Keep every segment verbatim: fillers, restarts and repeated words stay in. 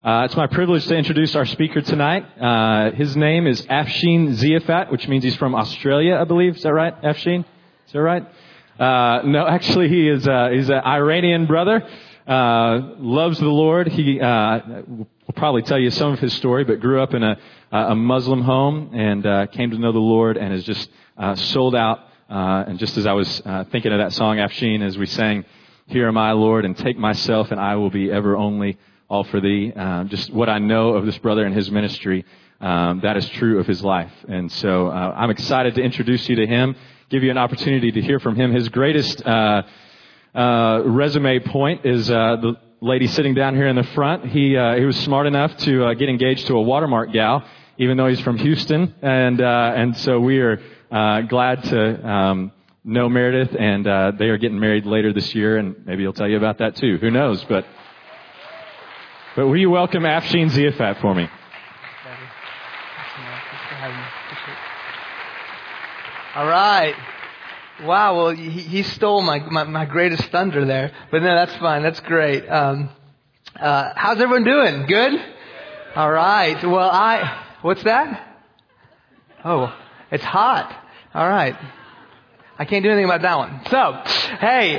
Uh, it's my privilege to introduce our speaker tonight. Uh, his name is Afshin Ziafat, which means he's from Australia, I believe. Is that right, Afshin? Is that right? Uh, no, actually, he is. Uh, he's an Iranian brother. Uh, loves the Lord. He uh, will probably tell you some of his story, but grew up in a, a Muslim home and uh, came to know the Lord and has just uh, sold out. Uh, and just as I was uh, thinking of that song, Afshin, as we sang, "Here am I, Lord, and take myself, and I will be ever only all for thee." Uh, just what I know of this brother and his ministry, um, that is true of his life. And so uh, I'm excited to introduce you to him, give you an opportunity to hear from him. His greatest uh, uh, resume point is uh, the lady sitting down here in the front. He uh, he was smart enough to uh, get engaged to a Watermark gal, even though he's from Houston. And uh, and so we are uh, glad to um, know Meredith, and uh, they are getting married later this year, and maybe he'll tell you about that too. Who knows? But But will you welcome Afshin Ziafat for me? All right. Wow, well, he, he stole my, my, my greatest thunder there. But no, that's fine. That's great. Um, uh, how's everyone doing? Good? All right. Well, I... What's that? Oh, it's hot. All right. I can't do anything about that one. So, hey,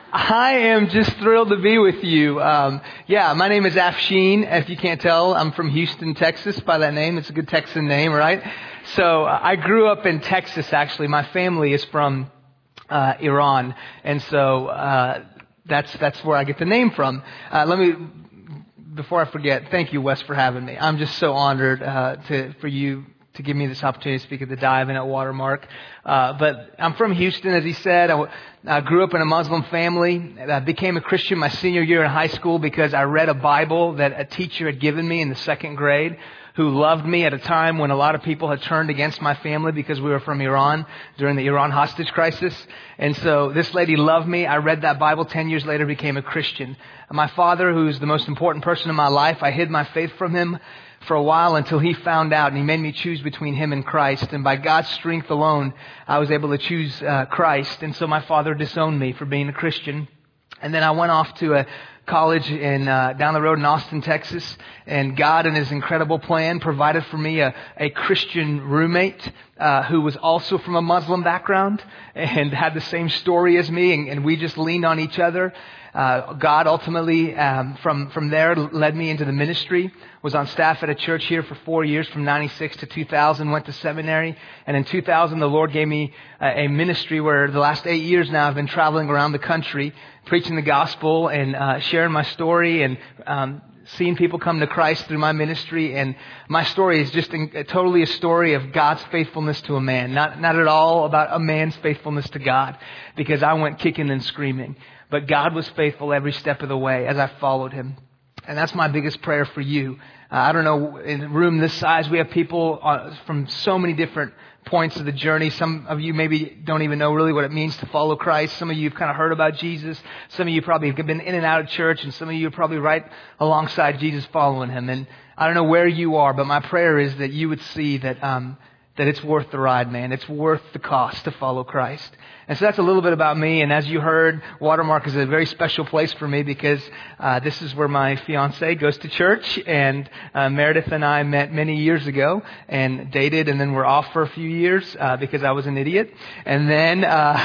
I am just thrilled to be with you. Um, yeah, my name is Afshin. If you can't tell, I'm from Houston, Texas by that name. It's a good Texan name, right? So I grew up in Texas, actually. My family is from uh, Iran. And so uh, that's that's where I get the name from. Uh, let me, before I forget, thank you, Wes, for having me. I'm just so honored uh, to for you to give me this opportunity to speak at the Dive and at Watermark. Uh, but I'm from Houston, as he said. I, I grew up in a Muslim family. I became a Christian my senior year in high school because I read a Bible that a teacher had given me in the second grade, who loved me at a time when a lot of people had turned against my family because we were from Iran during the Iran hostage crisis. And so this lady loved me. I read that Bible. Ten years later, became a Christian. My father, who's the most important person in my life, I hid my faith from him for a while until he found out, and he made me choose between him and Christ. And by God's strength alone, I was able to choose uh, Christ. And so my father disowned me for being a Christian. And then I went off to a college in uh, down the road in Austin, Texas, and God, in His incredible plan, provided for me a, a Christian roommate uh, who was also from a Muslim background and had the same story as me, and, and we just leaned on each other. Uh, God ultimately, um, from from there, led me into the ministry. Was on staff at a church here for four years, from ninety-six to two thousand. Went to seminary, and in two thousand, the Lord gave me a, a ministry where the last eight years now I've been traveling around the country, preaching the gospel and uh, sharing my story and um, seeing people come to Christ through my ministry. And my story is just in, totally a story of God's faithfulness to a man, not not at all about a man's faithfulness to God, because I went kicking and screaming. But God was faithful every step of the way as I followed Him. And that's my biggest prayer for you. Uh, I don't know, in a room this size, we have people uh, from so many different points of the journey. Some of you maybe don't even know really what it means to follow Christ. Some of you have kind of heard about Jesus. Some of you probably have been in and out of church. And some of you are probably right alongside Jesus following Him. And I don't know where you are, but my prayer is that you would see that um, that it's worth the ride, man. It's worth the cost to follow Christ. And so that's a little bit about me. And as you heard, Watermark is a very special place for me because uh, this is where my fiance goes to church. And uh, Meredith and I met many years ago and dated, and then we're off for a few years uh, because I was an idiot. And then,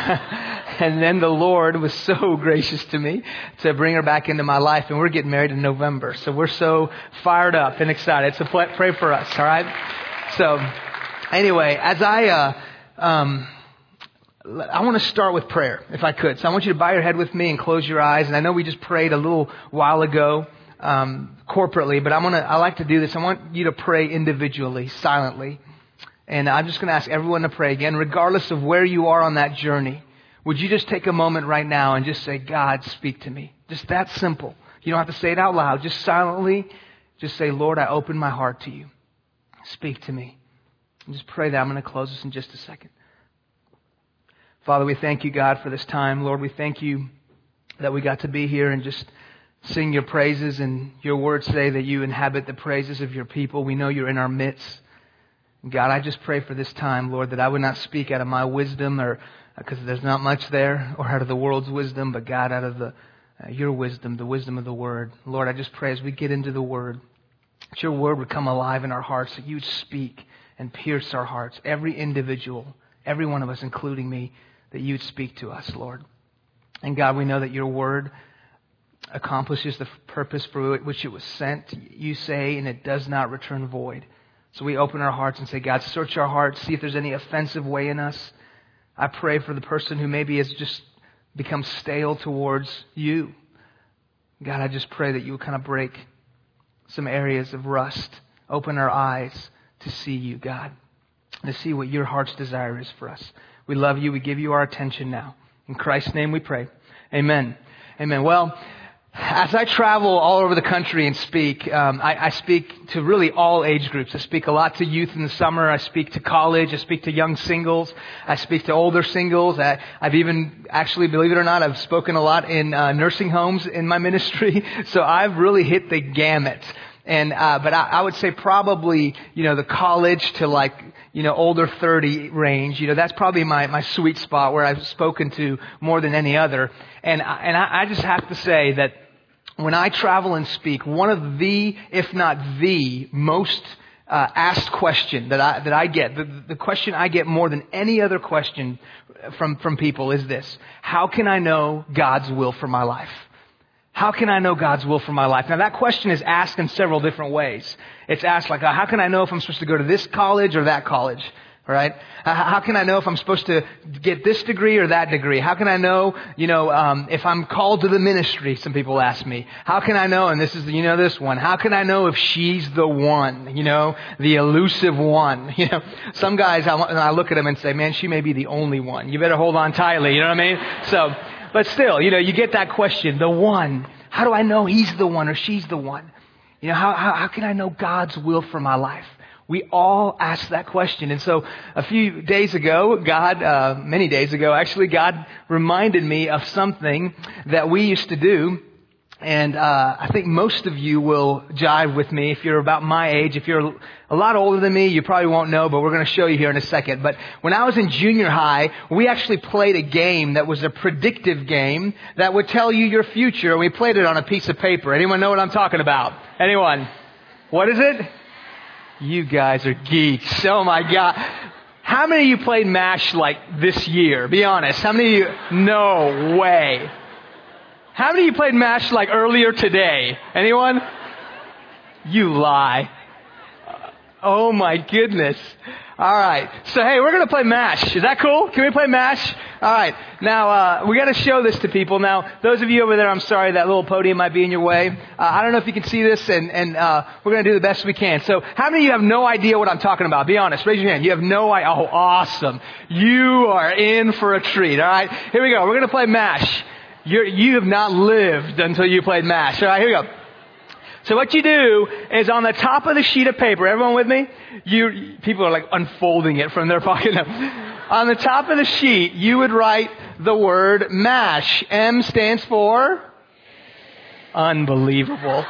uh, and then the Lord was so gracious to me to bring her back into my life. And we're getting married in November, so we're so fired up and excited. So pray for us, all right? So anyway, as I. Uh, um, I want to start with prayer, if I could. So I want you to bow your head with me and close your eyes. And I know we just prayed a little while ago um, corporately, but I want to. I like to do this. I want you to pray individually, silently. And I'm just going to ask everyone to pray again, regardless of where you are on that journey. Would you just take a moment right now and just say, "God, speak to me." Just that simple. You don't have to say it out loud. Just silently, just say, "Lord, I open my heart to you. Speak to me." And just pray that. I'm going to close this in just a second. Father, we thank you, God, for this time. Lord, we thank you that we got to be here and just sing your praises. And your words say that you inhabit the praises of your people. We know you're in our midst. And God, I just pray for this time, Lord, that I would not speak out of my wisdom, or because there's not much there, or out of the world's wisdom, but God, out of the uh, your wisdom, the wisdom of the Word. Lord, I just pray as we get into the Word, that your word would come alive in our hearts, that you would speak and pierce our hearts, every individual, every one of us, including me, that you would speak to us, Lord. And God, we know that your word accomplishes the purpose for which it was sent, you say, and it does not return void. So we open our hearts and say, God, search our hearts, see if there's any offensive way in us. I pray for the person who maybe has just become stale towards you. God, I just pray that you would kind of break some areas of rust. Open our eyes to see you, God, to see what your heart's desire is for us. We love you. We give you our attention now. In Christ's name we pray. Amen. Amen. Well, as I travel all over the country and speak, um, I, I speak to really all age groups. I speak a lot to youth in the summer. I speak to college. I speak to young singles. I speak to older singles. I, I've even, actually, believe it or not, I've spoken a lot in uh, nursing homes in my ministry. So I've really hit the gamut. And, uh, but I, I would say probably, you know, the college to like, you know, older thirty range, you know, that's probably my, my sweet spot where I've spoken to more than any other. And, I, and I, I just have to say that when I travel and speak, one of the, if not the most uh, asked question that I, that I get, the, the question I get more than any other question from, from people is this: how can I know God's will for my life? How can I know God's will for my life? Now that question is asked in several different ways. It's asked like, how can I know if I'm supposed to go to this college or that college? Right? How can I know if I'm supposed to get this degree or that degree? How can I know, you know, um, if I'm called to the ministry? Some people ask me. How can I know? And this is, you know, this one. How can I know if she's the one? You know, the elusive one. You know, some guys, I, I look at them and say, man, she may be the only one. You better hold on tightly. You know what I mean? So, but still, you know, you get that question, the one. How do I know he's the one or she's the one? You know, how how, how can I know God's will for my life? We all ask that question. And so a few days ago, God, uh, many days ago, actually, God reminded me of something that we used to do. And uh, I think most of you will jive with me if you're about my age. If you're a lot older than me, you probably won't know, but we're going to show you here in a second. But when I was in junior high, we actually played a game that was a predictive game that would tell you your future. We played it on a piece of paper. Anyone know what I'm talking about? Anyone? What is it? You guys are geeks. Oh my God. How many of you played MASH like this year? Be honest. How many of you? No way. How many of you played MASH like earlier today? Anyone? You lie. Oh my goodness. All right. So hey, we're going to play MASH. Is that cool? Can we play MASH? All right. Now, uh, we got to show this to people. Now, those of you over there, I'm sorry, that little podium might be in your way. Uh, I don't know if you can see this, and, and uh, we're going to do the best we can. So how many of you have no idea what I'm talking about? Be honest. Raise your hand. You have no idea. Oh, awesome. You are in for a treat. All right. Here we go. We're going to play MASH. You're, you have not lived until you played MASH. All right, here we go. So what you do is on the top of the sheet of paper, everyone with me? You people are like unfolding it from their pocket. No. On the top of the sheet, you would write the word MASH. M stands for? Unbelievable.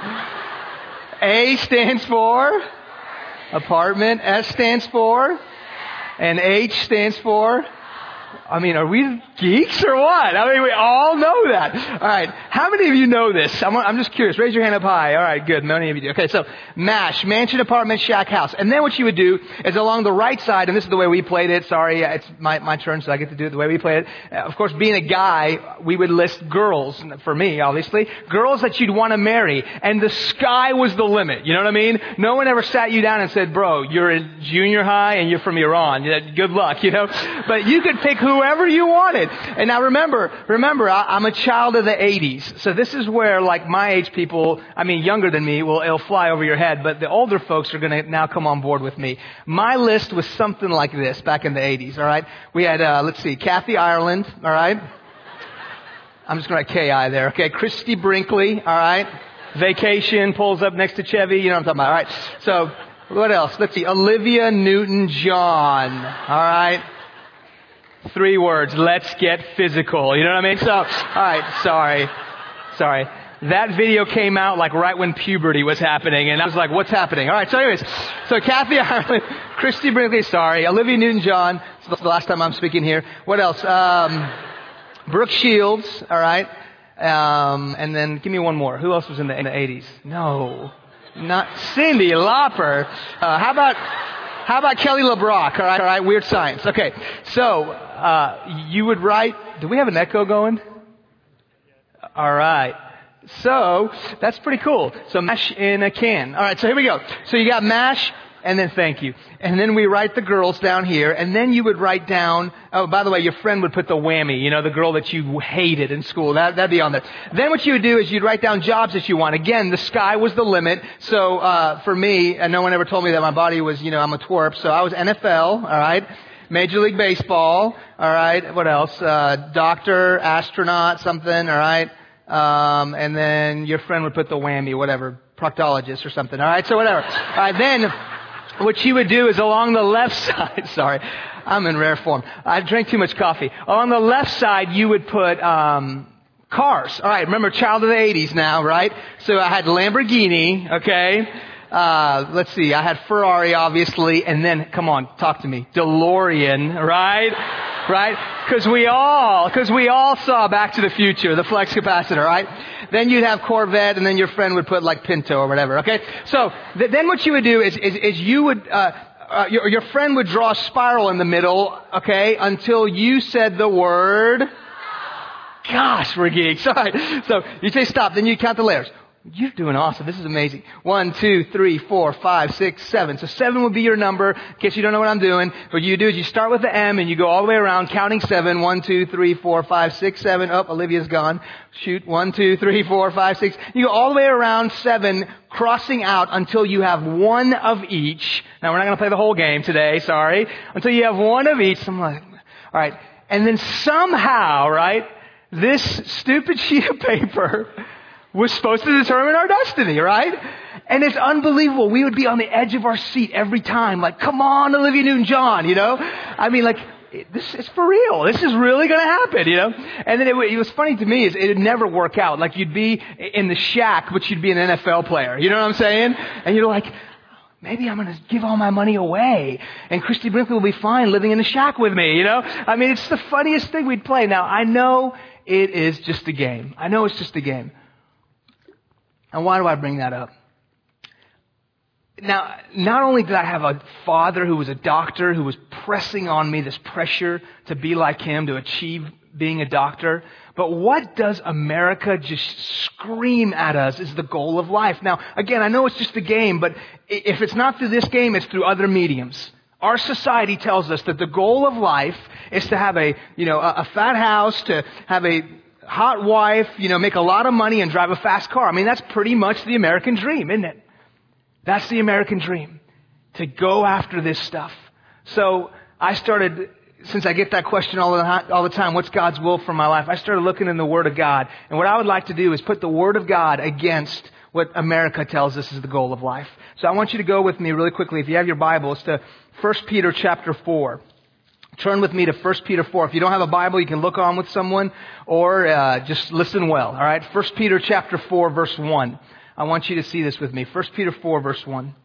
A stands for? Apartment. S stands for? And H stands for? I mean, are we geeks or what? I mean, we all know that. All right. How many of you know this? I'm, I'm just curious. Raise your hand up high. All right, good. Many of you do. Okay, so MASH, mansion, apartment, shack, house. And then what you would do is along the right side, and this is the way we played it. Sorry, it's my, my turn, so I get to do it the way we played it. Uh, of course, being a guy, we would list girls, for me, obviously, girls that you'd want to marry. And the sky was the limit. You know what I mean? No one ever sat you down and said, bro, you're in junior high and you're from Iran. Good luck, you know? But you could pick whoever you wanted. And now remember, remember, I, I'm a child of the eighties. So this is where, like, my age people, I mean, younger than me, will it'll fly over your head. But the older folks are going to now come on board with me. My list was something like this back in the eighties, all right? We had, uh, let's see, Kathy Ireland, all right? I'm just going to write K I there, okay? Christy Brinkley, all right? Vacation, pulls up next to Chevy, you know what I'm talking about, all right? So, what else? Let's see, Olivia Newton-John, all right? Three words, let's get physical. You know what I mean? So, alright, sorry. Sorry. That video came out like right when puberty was happening, and I was like, what's happening? Alright, so anyways, so Kathy Ireland, Christy Brinkley, sorry, Olivia Newton-John, it's the last time I'm speaking here. What else? Um, Brooke Shields, alright. Um, and then give me one more. Who else was in the, in the eighties? No. Not Cyndi Lauper. Uh, how about, how about Kelly LeBrock? All right, all right, weird science. Okay, so, uh, you would write, do we have an echo going? All right. So, that's pretty cool. So, mash in a can. All right, so here we go. So you got mash, and then thank you. And then we write the girls down here, and then you would write down, oh, by the way, your friend would put the whammy, you know, the girl that you hated in school. That, that'd be on there. Then what you would do is you'd write down jobs that you want. Again, the sky was the limit. So, uh, for me, and no one ever told me that my body was, you know, I'm a twerp. So I was N F L, all right? Major League Baseball, all right? What else? Uh, doctor, astronaut, something, all right? Um, and then your friend would put the whammy, whatever, proctologist or something. All right, so whatever. All right, then what she would do is along the left side, sorry, I'm in rare form. I drank too much coffee. Along the left side, you would put um, cars. All right, remember, child of the eighties now, right? So I had Lamborghini, okay? Uh, let's see, I had Ferrari, obviously, and then, come on, talk to me, DeLorean, right? Right? Because we all, because we all saw Back to the Future, the flex capacitor, right? Then you'd have Corvette, and then your friend would put like Pinto or whatever, okay? So, th- then what you would do is, is, is you would, uh, uh, your, your friend would draw a spiral in the middle, okay, until you said the word, gosh, we're geeks. All right. So, you say stop, then you count the layers. You're doing awesome. This is amazing. One, two, three, four, five, six, seven. So seven would be your number. In case you don't know what I'm doing, what you do is you start with the M and you go all the way around counting seven. One, two, three, four, five, six, seven. Oh, Olivia's gone. Shoot. One, two, three, four, five, six. You go all the way around seven, crossing out until you have one of each. Now we're not going to play the whole game today. Sorry. Until you have one of each. I'm like, all right. And then somehow, right, this stupid sheet of paper was supposed to determine our destiny, right? And it's unbelievable. We would be on the edge of our seat every time. Like, come on, Olivia Newton-John, you know? I mean, like, this is for real. This is really going to happen, you know? And then it, it was funny to me is it would never work out. Like, you'd be in the shack, but you'd be an N F L player. You know what I'm saying? And you're like, maybe I'm going to give all my money away. And Christy Brinkley will be fine living in the shack with me, you know? I mean, it's the funniest thing we'd play. Now, I know it is just a game. I know it's just a game. And why do I bring that up? Now, not only did I have a father who was a doctor, who was pressing on me this pressure to be like him, to achieve being a doctor, but what does America just scream at us is the goal of life? Now, again, I know it's just a game, but if it's not through this game, it's through other mediums. Our society tells us that the goal of life is to have a, you know, a, a fat house, to have a hot wife, you know, make a lot of money and drive a fast car. I mean, that's pretty much the American dream, isn't it? That's the American dream, to go after this stuff. So I started, since I get that question all the, all the time, what's God's will for my life? I started looking in the Word of God. And what I would like to do is put the Word of God against what America tells us is the goal of life. So I want you to go with me really quickly, if you have your Bibles, to First Peter chapter four. Turn with me to First Peter four. If you don't have a Bible, you can look on with someone or uh, just listen well. All right, First Peter chapter four, verse one. I want you to see this with me. First Peter four, verse one.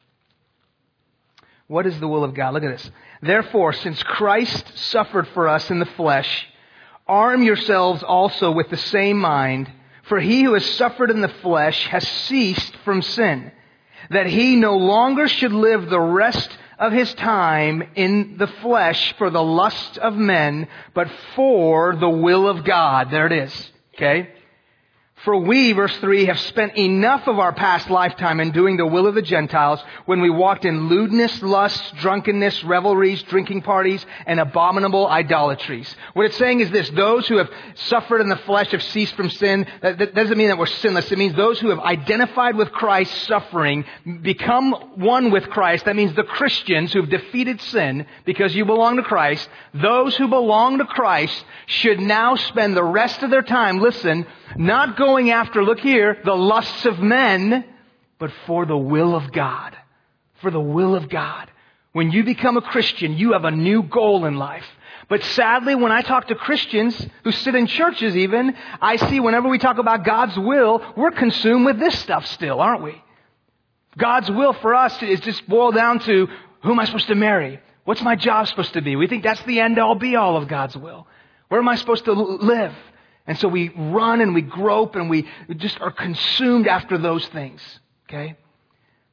What is the will of God? Look at this. Therefore, since Christ suffered for us in the flesh, arm yourselves also with the same mind. For he who has suffered in the flesh has ceased from sin, that he no longer should live the rest of his time in the flesh for the lust of men, but for the will of God. There it is. Okay? For we, verse three, have spent enough of our past lifetime in doing the will of the Gentiles when we walked in lewdness, lusts, drunkenness, revelries, drinking parties, and abominable idolatries. What it's saying is this: those who have suffered in the flesh have ceased from sin. That, that doesn't mean that we're sinless. It means those who have identified with Christ's suffering, become one with Christ. That means the Christians who have defeated sin because you belong to Christ. Those who belong to Christ should now spend the rest of their time, listen, not going after, look here, the lusts of men, but for the will of God. For the will of God. When you become a Christian, you have a new goal in life. But sadly, when I talk to Christians who sit in churches even, I see whenever we talk about God's will, we're consumed with this stuff still, aren't we? God's will for us is just boiled down to, who am I supposed to marry? What's my job supposed to be? We think that's the end all be all of God's will. Where am I supposed to live? And so we run and we grope and we just are consumed after those things. Okay?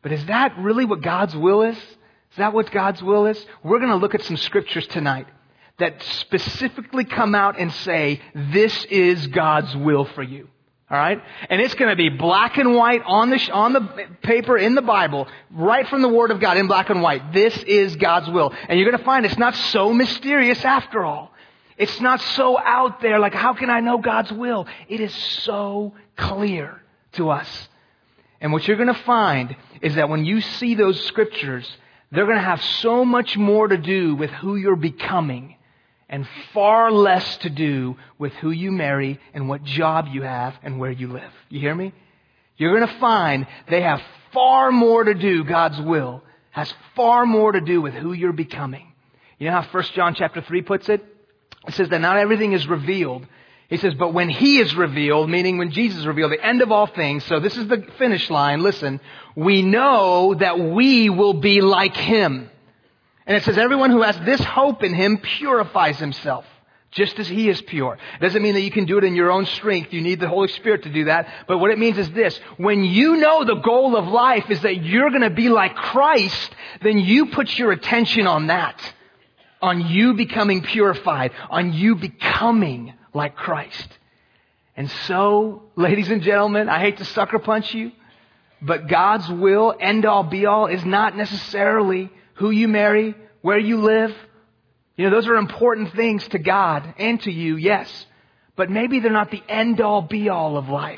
But is that really what God's will is? Is that what God's will is? We're going to look at some scriptures tonight that specifically come out and say, this is God's will for you. All right? And it's going to be black and white on the, on the paper in the Bible, right from the Word of God in black and white. This is God's will. And you're going to find it's not so mysterious after all. It's not so out there like, how can I know God's will? It is so clear to us. And what you're going to find is that when you see those scriptures, they're going to have so much more to do with who you're becoming and far less to do with who you marry and what job you have and where you live. You hear me? You're going to find they have far more to do, God's will has far more to do with who you're becoming. You know how First John chapter three puts it? It says that not everything is revealed. He says, but when He is revealed, meaning when Jesus is revealed, the end of all things, so this is the finish line, listen, we know that we will be like Him. And it says everyone who has this hope in Him purifies himself, just as He is pure. It doesn't mean that you can do it in your own strength. You need the Holy Spirit to do that. But what it means is this. When you know the goal of life is that you're going to be like Christ, then you put your attention on that. On you becoming purified. On you becoming like Christ. And so, ladies and gentlemen, I hate to sucker punch you, but God's will, end all be all, is not necessarily who you marry, where you live. You know, those are important things to God and to you, yes. But maybe they're not the end all be all of life.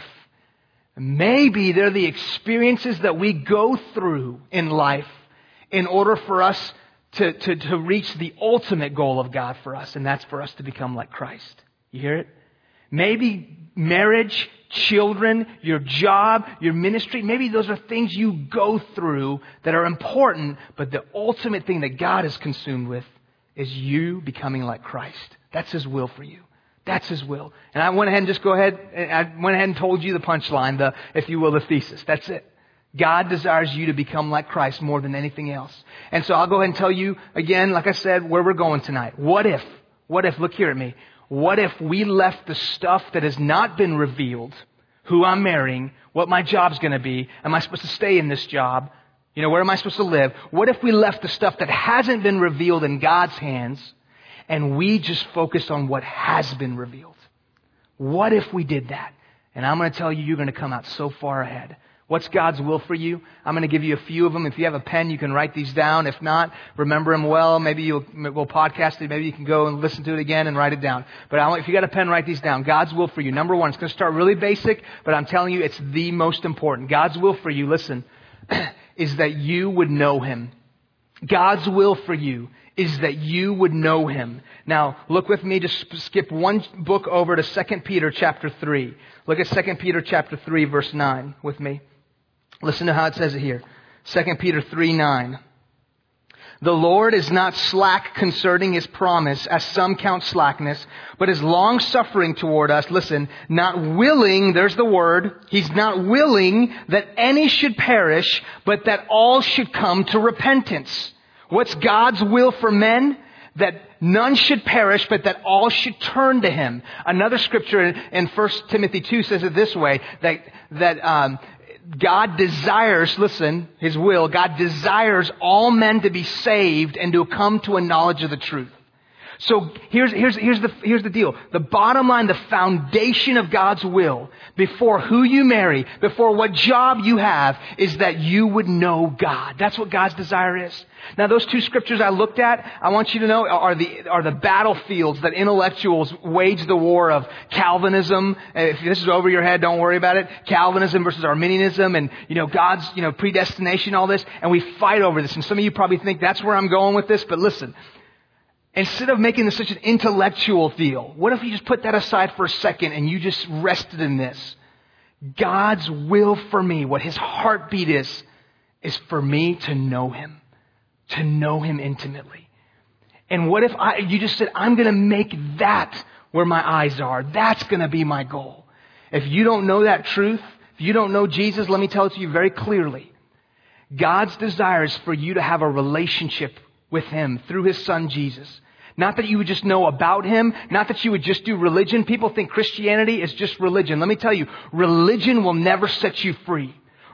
Maybe they're the experiences that we go through in life in order for us to, to, to reach the ultimate goal of God for us, and that's for us to become like Christ. You hear it? Maybe marriage, children, your job, your ministry, maybe those are things you go through that are important, but the ultimate thing that God is consumed with is you becoming like Christ. That's His will for you. That's His will. And I went ahead and just go ahead, I went ahead and told you the punchline, the, if you will, the thesis. That's it. God desires you to become like Christ more than anything else. And so I'll go ahead and tell you again, like I said, where we're going tonight. What if, what if, look here at me. What if we left the stuff that has not been revealed, who I'm marrying, what my job's going to be, am I supposed to stay in this job? You know, where am I supposed to live? What if we left the stuff that hasn't been revealed in God's hands and we just focused on what has been revealed? What if we did that? And I'm going to tell you, you're going to come out so far ahead. What's God's will for you? I'm going to give you a few of them. If you have a pen, you can write these down. If not, remember them well. Maybe you'll, we'll podcast it. Maybe you can go and listen to it again and write it down. But I want, if you got a pen, write these down. God's will for you. Number one, it's going to start really basic, but I'm telling you, it's the most important. God's will for you, listen, is that you would know Him. God's will for you is that you would know Him. Now, look with me, just skip one book over to Second Peter chapter three. Look at Second Peter chapter three, verse nine with me. Listen to how it says it here. Second Peter three nine. The Lord is not slack concerning His promise, as some count slackness, but is long-suffering toward us. Listen, not willing, there's the word, He's not willing that any should perish, but that all should come to repentance. What's God's will for men? That none should perish, but that all should turn to Him. Another scripture in, in First Timothy two says it this way, that, that, um, God desires, listen, His will, God desires all men to be saved and to come to a knowledge of the truth. So here's, here's, here's the, here's the deal. The bottom line, the foundation of God's will, before who you marry, before what job you have, is that you would know God. That's what God's desire is. Now, those two scriptures I looked at, I want you to know, are the, are the battlefields that intellectuals wage the war of Calvinism. If this is over your head, don't worry about it. Calvinism versus Arminianism and, you know, God's, you know, predestination, all this. And we fight over this. And some of you probably think that's where I'm going with this, but listen. Instead of making this such an intellectual deal, what if you just put that aside for a second and you just rested in this? God's will for me, what His heartbeat is, is for me to know Him, to know Him intimately. And what if I, you just said, I'm going to make that where my eyes are. That's going to be my goal. If you don't know that truth, if you don't know Jesus, let me tell it to you very clearly. God's desire is for you to have a relationship with Him through His Son, Jesus. Not that you would just know about Him. Not that you would just do religion. People think Christianity is just religion. Let me tell you, religion will never set you free.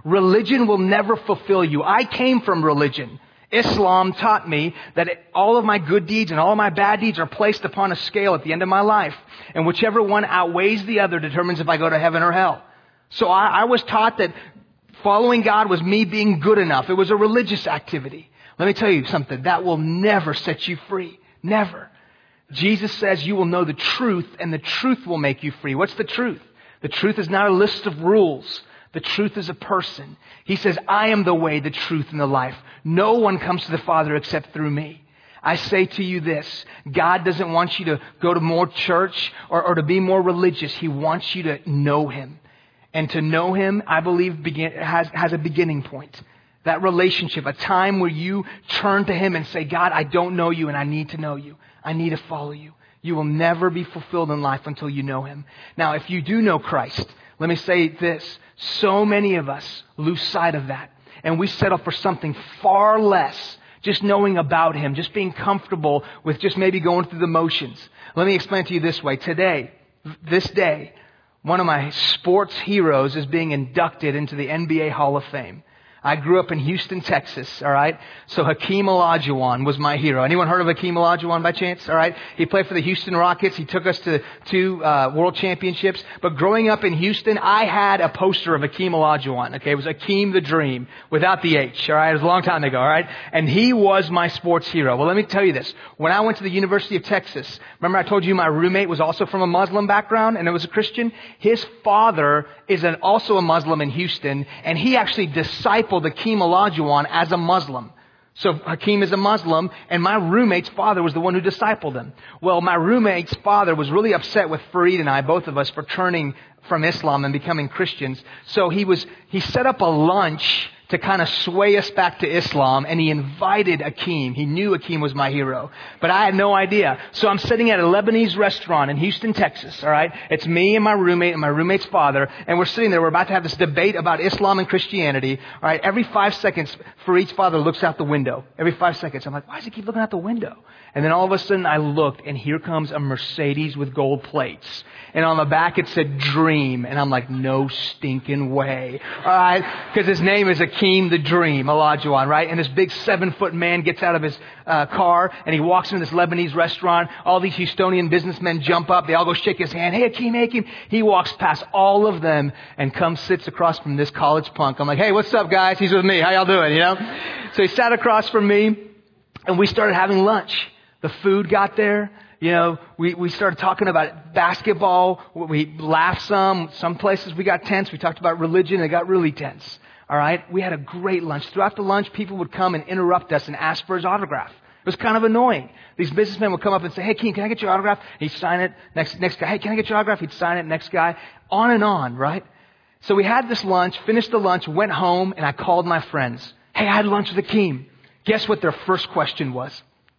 Religion will never fulfill you. I came from religion. Islam taught me that all of my good deeds and all of my bad deeds are placed upon a scale at the end of my life. And whichever one outweighs the other determines if I go to heaven or hell. So I, I was taught that following God was me being good enough. It was a religious activity. Let me tell you something. That will never set you free. Never. Jesus says you will know the truth and the truth will make you free. What's the truth? The truth is not a list of rules. The truth is a person. He says, I am the way, the truth, and the life. No one comes to the Father except through me. I say to you this, God doesn't want you to go to more church or, or to be more religious. He wants you to know Him. And to know Him, I believe, begin, has, has a beginning point. That relationship, a time where you turn to Him and say, God, I don't know you and I need to know you. I need to follow you. You will never be fulfilled in life until you know Him. Now, if you do know Christ, let me say this. So many of us lose sight of that. And we settle for something far less. Just knowing about Him. Just being comfortable with just maybe going through the motions. Let me explain to you this way. Today, this day, one of my sports heroes is being inducted into the N B A Hall of Fame. I grew up in Houston, Texas, all right? So Hakeem Olajuwon was my hero. Anyone heard of Hakeem Olajuwon by chance? All right? He played for the Houston Rockets. He took us to two uh, world championships. But growing up in Houston, I had a poster of Hakeem Olajuwon, okay? It was Hakeem the Dream, without the H, all right? It was a long time ago, all right? And he was my sports hero. Well, let me tell you this. When I went to the University of Texas, remember I told you my roommate was also from a Muslim background and it was a Christian? His father is an, also a Muslim in Houston, and he actually discipled Hakeem Olajuwon as a Muslim. So Hakeem is a Muslim, and my roommate's father was the one who discipled him. Well, my roommate's father was really upset with Fareed and I, both of us, for turning from Islam and becoming Christians. So he was he set up a lunch to kind of sway us back to Islam, and he invited Hakeem. He knew Hakeem was my hero, but I had no idea. So I'm sitting at a Lebanese restaurant in Houston, Texas, all right? It's me and my roommate and my roommate's father, and we're sitting there. We're about to have this debate about Islam and Christianity, all right? Every five seconds, Fareed's father looks out the window. Every five seconds. I'm like, why does he keep looking out the window? And then all of a sudden I looked, and here comes a Mercedes with gold plates. And on the back it said Dream. And I'm like, no stinking way. All right? Because his name is Hakeem the Dream, Olajuwon, right? And this big seven foot man gets out of his uh, car and he walks into this Lebanese restaurant. All these Houstonian businessmen jump up. They all go shake his hand. Hey, Hakeem, hey, Hakeem. He walks past all of them and comes, sits across from this college punk. I'm like, hey, what's up, guys? He's with me. How y'all doing? You know? So he sat across from me and we started having lunch. The food got there. You know, we, we started talking about basketball. We laughed some. Some places we got tense. We talked about religion. It got really tense. All right. We had a great lunch. Throughout the lunch, people would come and interrupt us and ask for his autograph. It was kind of annoying. These businessmen would come up and say, hey, Keem, can I get your autograph? He'd sign it. Next, next guy. Hey, can I get your autograph? He'd sign it. Next guy. On and on, right? So we had this lunch, finished the lunch, went home, and I called my friends. Hey, I had lunch with Hakeem. Guess what their first question was?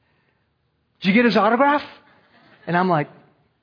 Did you get his autograph? And I'm like,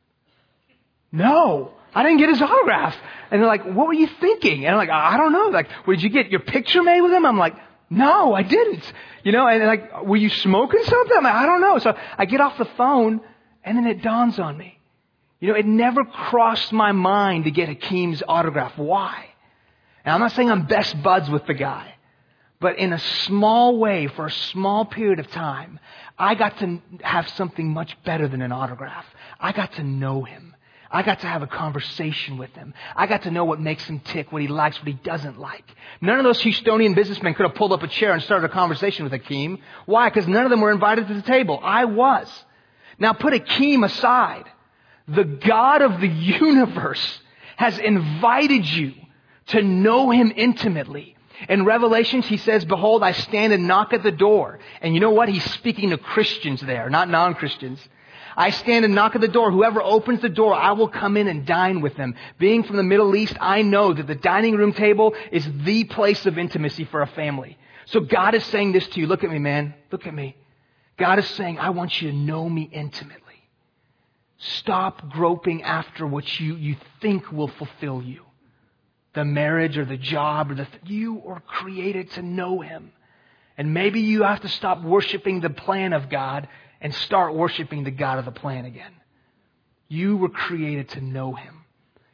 no, I didn't get his autograph. And they're like, what were you thinking? And I'm like, I don't know. Like, well, did you get your picture made with him? I'm like, no, I didn't. You know, and like, were you smoking something? I'm like, I don't know. So I get off the phone and then it dawns on me. You know, it never crossed my mind to get Hakeem's autograph. Why? And I'm not saying I'm best buds with the guy. But in a small way, for a small period of time, I got to have something much better than an autograph. I got to know him. I got to have a conversation with him. I got to know what makes him tick, what he likes, what he doesn't like. None of those Houstonian businessmen could have pulled up a chair and started a conversation with Hakeem. Why? Because none of them were invited to the table. I was. Now put Hakeem aside. The God of the universe has invited you to know him intimately. In Revelations, he says, behold, I stand and knock at the door. And you know what? He's speaking to Christians there, not non-Christians. I stand and knock at the door. Whoever opens the door, I will come in and dine with them. Being from the Middle East, I know that the dining room table is the place of intimacy for a family. So God is saying this to you. Look at me, man. Look at me. God is saying, I want you to know me intimately. Stop groping after what you, you think will fulfill you. The marriage or the job or the th- you were created to know him. And maybe you have to stop worshiping the plan of God and start worshiping the God of the plan again. You were created to know him.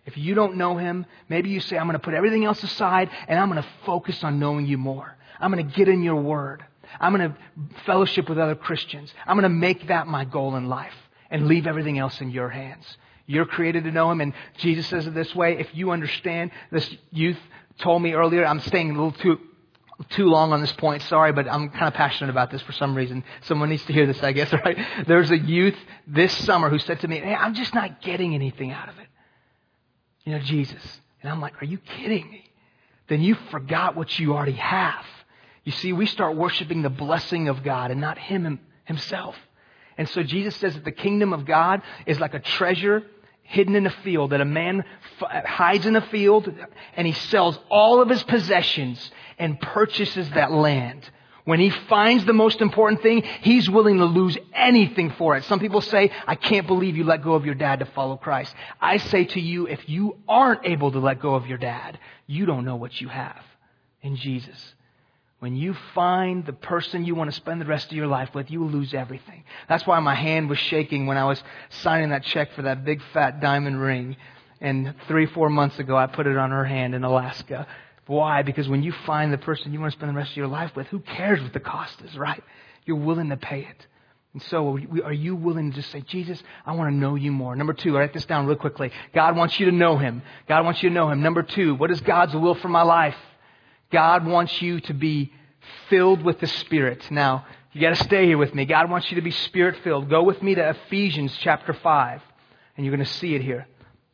If you don't know Him, maybe you say, I'm going to put everything else aside and I'm going to focus on knowing you more. I'm going to get in your Word. I'm going to fellowship with other Christians. I'm going to make that my goal in life and leave everything else in your hands. You're created to know Him, and Jesus says it this way. If you understand, this youth told me earlier, I'm staying a little too too long on this point, sorry, but I'm kind of passionate about this for some reason. Someone needs to hear this, I guess, right? There's a youth this summer who said to me, hey, I'm just not getting anything out of it. You know, Jesus. And I'm like, are you kidding me? Then you forgot what you already have. You see, we start worshiping the blessing of God and not Him Himself. And so Jesus says that the kingdom of God is like a treasure hidden in a field, that a man f- hides in a field and he sells all of his possessions and purchases that land. When he finds the most important thing, he's willing to lose anything for it. Some people say, I can't believe you let go of your dad to follow Christ. I say to you, if you aren't able to let go of your dad, you don't know what you have in Jesus. When you find the person you want to spend the rest of your life with, you will lose everything. That's why my hand was shaking when I was signing that check for that big fat diamond ring. And three, four months ago, I put it on her hand in Alaska. Why? Because when you find the person you want to spend the rest of your life with, who cares what the cost is, right? You're willing to pay it. And so are you willing to just say, Jesus, I want to know you more? Number two, write this down real quickly. God wants you to know Him. God wants you to know Him. Number two, what is God's will for my life? God wants you to be filled with the Spirit. Now, you got to stay here with me. God wants you to be Spirit-filled. Go with me to Ephesians chapter five, and you're going to see it here.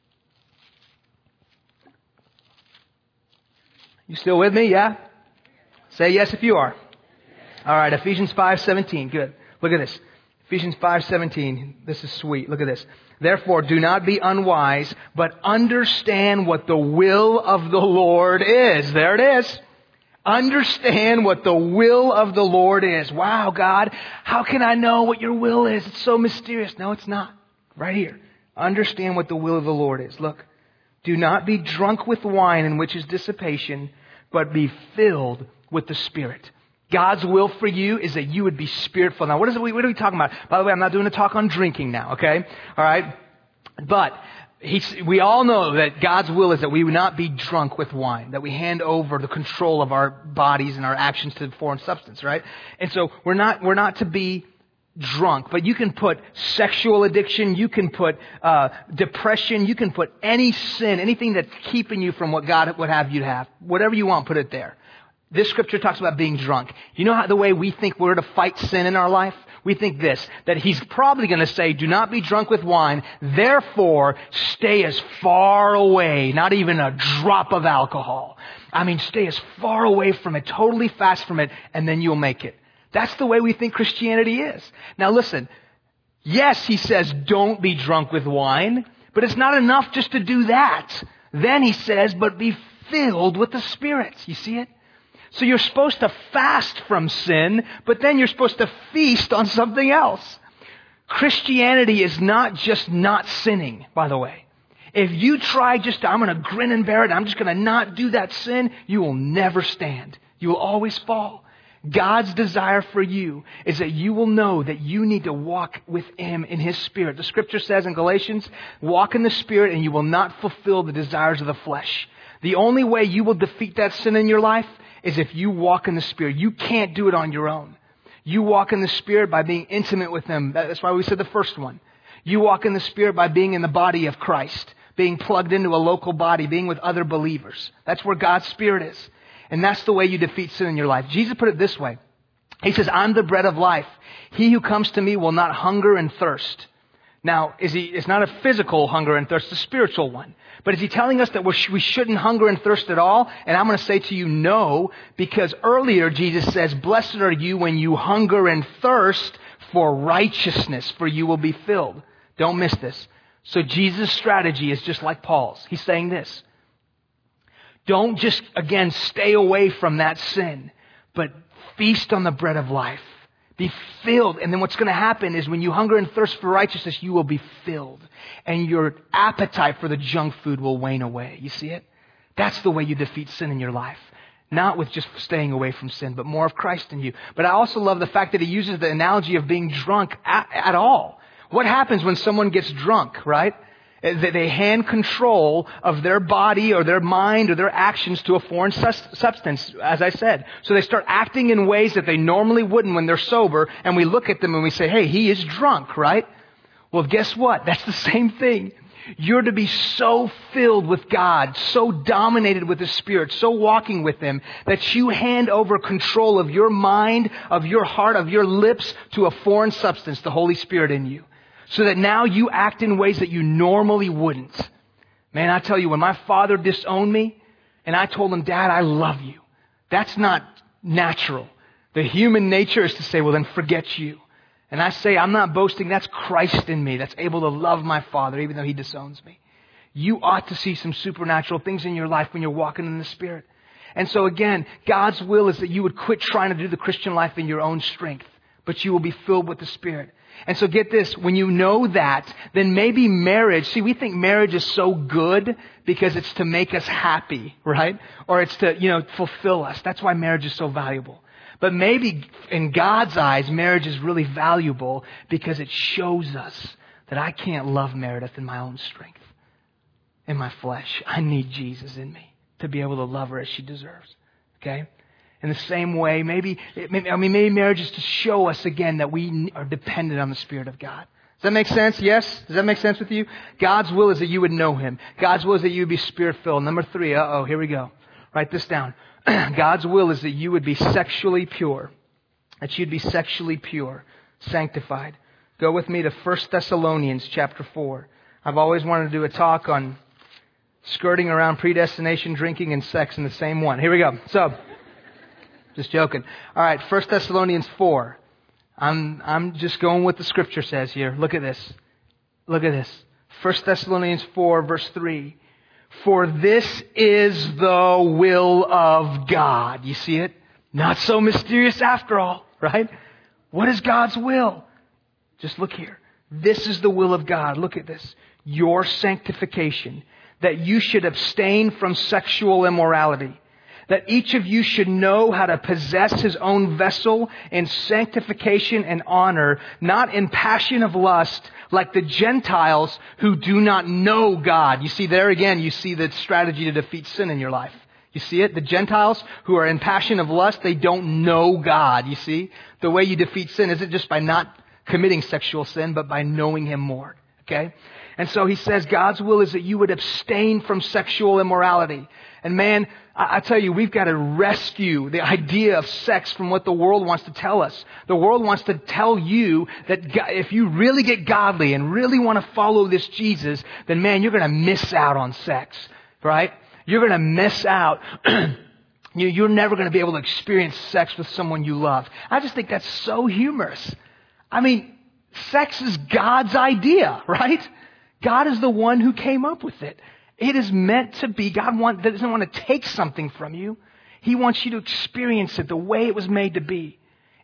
You still with me? Yeah? Say yes if you are. All right, Ephesians five seventeen. Good. Look at this. Ephesians five seventeen. This is sweet. Look at this. Therefore, do not be unwise, but understand what the will of the Lord is. There it is. Understand what the will of the Lord is. Wow, God, how can I know what your will is? It's so mysterious. No, it's not. Right here. Understand what the will of the Lord is. Look. Do not be drunk with wine, in which is dissipation, but be filled with the Spirit. God's will for you is that you would be Spirit-filled. Now, what is it? What are we talking about? By the way, I'm not doing a talk on drinking now, okay? All right? But He's, we all know that God's will is that we would not be drunk with wine, that we hand over the control of our bodies and our actions to foreign substance, right? And so we're not we're not to be drunk, but you can put sexual addiction, you can put uh, depression, you can put any sin, anything that's keeping you from what God would have you to have, whatever you want, put it there. This scripture talks about being drunk. You know how the way we think we're to fight sin in our life? We think this, that He's probably going to say, do not be drunk with wine, therefore stay as far away, not even a drop of alcohol. I mean, stay as far away from it, totally fast from it, and then you'll make it. That's the way we think Christianity is. Now listen, yes, He says don't be drunk with wine, but it's not enough just to do that. Then He says, but be filled with the Spirit. You see it? So you're supposed to fast from sin, but then you're supposed to feast on something else. Christianity is not just not sinning, by the way. If you try just to, I'm going to grin and bear it, I'm just going to not do that sin, you will never stand. You will always fall. God's desire for you is that you will know that you need to walk with Him in His Spirit. The scripture says in Galatians, walk in the Spirit and you will not fulfill the desires of the flesh. The only way you will defeat that sin in your life is if you walk in the Spirit. You can't do it on your own. You walk in the Spirit by being intimate with Him. That's why we said the first one. You walk in the Spirit by being in the body of Christ, being plugged into a local body, being with other believers. That's where God's Spirit is. And that's the way you defeat sin in your life. Jesus put it this way. He says, I'm the bread of life. He who comes to me will not hunger and thirst. Now, is he? It's not a physical hunger and thirst, it's a spiritual one. But is He telling us that we're, we shouldn't hunger and thirst at all? And I'm going to say to you, no, because earlier Jesus says, blessed are you when you hunger and thirst for righteousness, for you will be filled. Don't miss this. So Jesus' strategy is just like Paul's. He's saying this. Don't just, again, stay away from that sin, but feast on the bread of life. Be filled. And then what's going to happen is when you hunger and thirst for righteousness, you will be filled. And your appetite for the junk food will wane away. You see it? That's the way you defeat sin in your life. Not with just staying away from sin, but more of Christ in you. But I also love the fact that He uses the analogy of being drunk at, at all. What happens when someone gets drunk, right? That they hand control of their body or their mind or their actions to a foreign sus- substance, as I said. So they start acting in ways that they normally wouldn't when they're sober, and we look at them and we say, hey, he is drunk, right? Well, guess what? That's the same thing. You're to be so filled with God, so dominated with the Spirit, so walking with Him, that you hand over control of your mind, of your heart, of your lips to a foreign substance, the Holy Spirit in you. So that now you act in ways that you normally wouldn't. Man, I tell you, when my father disowned me and I told him, Dad, I love you. That's not natural. The human nature is to say, well, then forget you. And I say, I'm not boasting. That's Christ in me that's able to love my Father even though He disowns me. You ought to see some supernatural things in your life when you're walking in the Spirit. And so again, God's will is that you would quit trying to do the Christian life in your own strength, but you will be filled with the Spirit. And so get this, when you know that, then maybe marriage, see, we think marriage is so good because it's to make us happy, right? Or it's to, you know, fulfill us. That's why marriage is so valuable. But maybe in God's eyes, marriage is really valuable because it shows us that I can't love Meredith in my own strength, in my flesh. I need Jesus in me to be able to love her as she deserves, okay? In the same way, maybe, I mean, maybe marriage is to show us again that we are dependent on the Spirit of God. Does that make sense? Yes? Does that make sense with you? God's will is that you would know Him. God's will is that you would be Spirit-filled. Number three, uh-oh, here we go. Write this down. God's will is that you would be sexually pure. That you'd be sexually pure, sanctified. Go with me to First Thessalonians chapter four. I've always wanted to do a talk on skirting around predestination, drinking, and sex in the same one. Here we go. So... Just joking. All right, First Thessalonians four. I'm I'm just going with the Scripture says here. Look at this. Look at this. First Thessalonians four, verse three. For this is the will of God. You see it? Not so mysterious after all, right? What is God's will? Just look here. This is the will of God. Look at this. Your sanctification. That you should abstain from sexual immorality. That each of you should know how to possess his own vessel in sanctification and honor, not in passion of lust, like the Gentiles who do not know God. You see, there again, you see the strategy to defeat sin in your life. You see it? The Gentiles who are in passion of lust, they don't know God. You see? The way you defeat sin isn't just by not committing sexual sin, but by knowing Him more. Okay? And so he says God's will is that you would abstain from sexual immorality. And man, I, I tell you, we've got to rescue the idea of sex from what the world wants to tell us. The world wants to tell you that God, if you really get godly and really want to follow this Jesus, then man, you're going to miss out on sex, right? You're going to miss out. you, you're never going to be able to experience sex with someone you love. I just think that's so humorous. I mean, sex is God's idea, right? God is the one who came up with it. It is meant to be. God want, doesn't want to take something from you. He wants you to experience it the way it was made to be.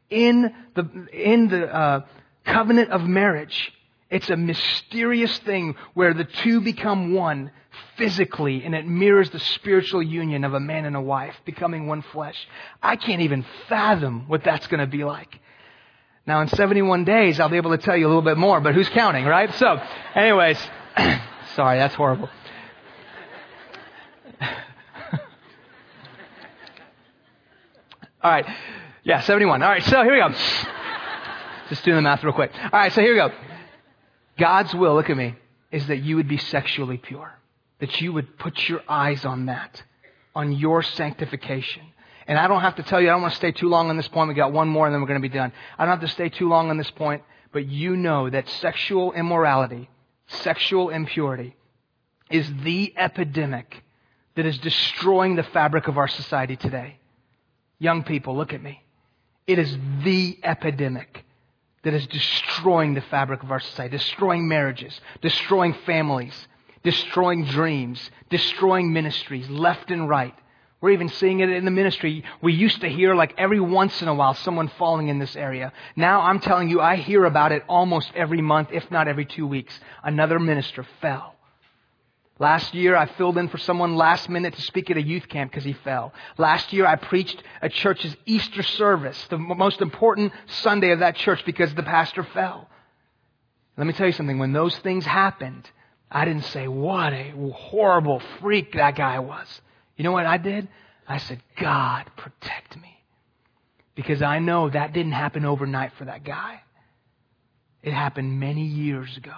In the, in the uh, covenant of marriage, it's a mysterious thing where the two become one physically, and it mirrors the spiritual union of a man and a wife becoming one flesh. I can't even fathom what that's going to be like. Now, in seventy-one days, I'll be able to tell you a little bit more, but who's counting, right? So, anyways, sorry, that's horrible. All right. Yeah, seventy-one. All right, so here we go. Just doing the math real quick. All right, so here we go. God's will, look at me, is that you would be sexually pure. That you would put your eyes on that, on your sanctification. And I don't have to tell you, I don't want to stay too long on this point. We got one more and then we're going to be done. I don't have to stay too long on this point, but you know that sexual immorality, sexual impurity is the epidemic that is destroying the fabric of our society today. Young people, look at me. It is the epidemic that is destroying the fabric of our society, destroying marriages, destroying families, destroying dreams, destroying ministries left and right. We're even seeing it in the ministry. We used to hear like every once in a while someone falling in this area. Now I'm telling you, I hear about it almost every month, if not every two weeks. Another minister fell. Last year, I filled in for someone last minute to speak at a youth camp because he fell. Last year, I preached a church's Easter service, the most important Sunday of that church because the pastor fell. Let me tell you something. When those things happened, I didn't say, what a horrible freak that guy was. You know what I did? I said, God, protect me. Because I know that didn't happen overnight for that guy. It happened many years ago.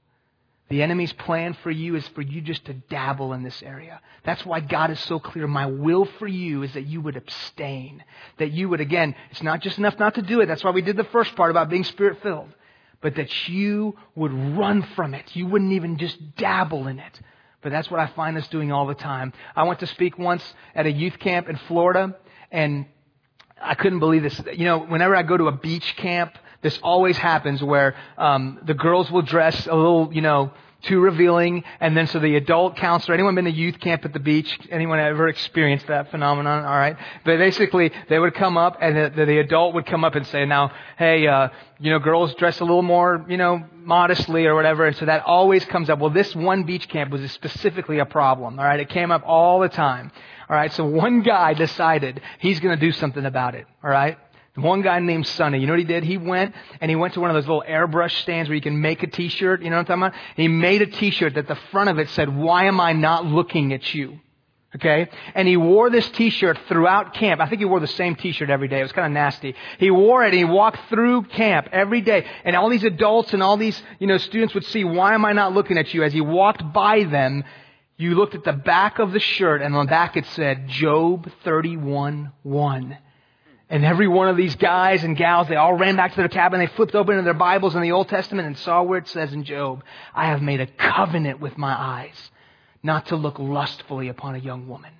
The enemy's plan for you is for you just to dabble in this area. That's why God is so clear. My will for you is that you would abstain. That you would, again, it's not just enough not to do it. That's why we did the first part about being Spirit-filled. But that you would run from it. You wouldn't even just dabble in it. But that's what I find us doing all the time. I went to speak once at a youth camp in Florida, and I couldn't believe this. You know, whenever I go to a beach camp, this always happens where um, the girls will dress a little, you know, too revealing. And then so the adult counselor, anyone been to youth camp at the beach? Anyone ever experienced that phenomenon? All right. But basically, they would come up and the, the adult would come up and say, now, hey, uh, you know, girls dress a little more, you know, modestly or whatever. And so that always comes up. Well, this one beach camp was specifically a problem. All right. It came up all the time. All right. So one guy decided he's going to do something about it. All right. One guy named Sonny, you know what he did? He went and he went to one of those little airbrush stands where you can make a t-shirt. You know what I'm talking about? He made a t-shirt that the front of it said, why am I not looking at you? Okay? And he wore this t-shirt throughout camp. I think he wore the same t-shirt every day. It was kind of nasty. He wore it and he walked through camp every day. And all these adults and all these, you know, students would see, why am I not looking at you? As he walked by them, you looked at the back of the shirt and on the back it said, Job thirty-one one. And every one of these guys and gals, they all ran back to their cabin. They flipped open in their Bibles in the Old Testament and saw where it says in Job, I have made a covenant with my eyes not to look lustfully upon a young woman.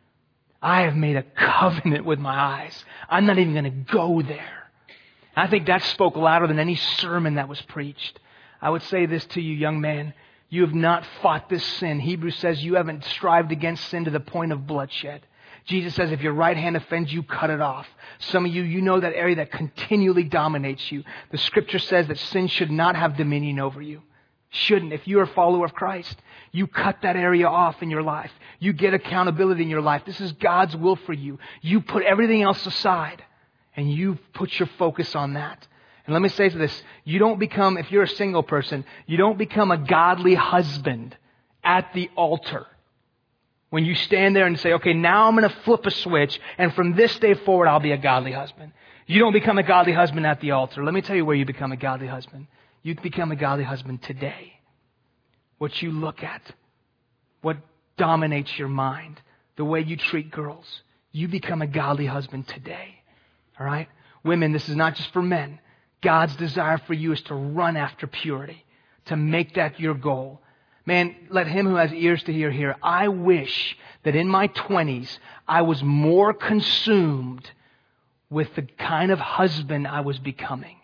I have made a covenant with my eyes. I'm not even going to go there. I think that spoke louder than any sermon that was preached. I would say this to you, young man. You have not fought this sin. Hebrews says you haven't strived against sin to the point of bloodshed. Jesus says, if your right hand offends you, cut it off. Some of you, you know that area that continually dominates you. The scripture says that sin should not have dominion over you. Shouldn't. If you're a follower of Christ, you cut that area off in your life. You get accountability in your life. This is God's will for you. You put everything else aside and you put your focus on that. And let me say this, you don't become, if you're a single person, you don't become a godly husband at the altar. When you stand there and say, okay, now I'm going to flip a switch, and from this day forward, I'll be a godly husband. You don't become a godly husband at the altar. Let me tell you where you become a godly husband. You become a godly husband today. What you look at, what dominates your mind, the way you treat girls. You become a godly husband today. All right? Women, this is not just for men. God's desire for you is to run after purity, to make that your goal. Man, let him who has ears to hear hear. I wish that in my twenties, I was more consumed with the kind of husband I was becoming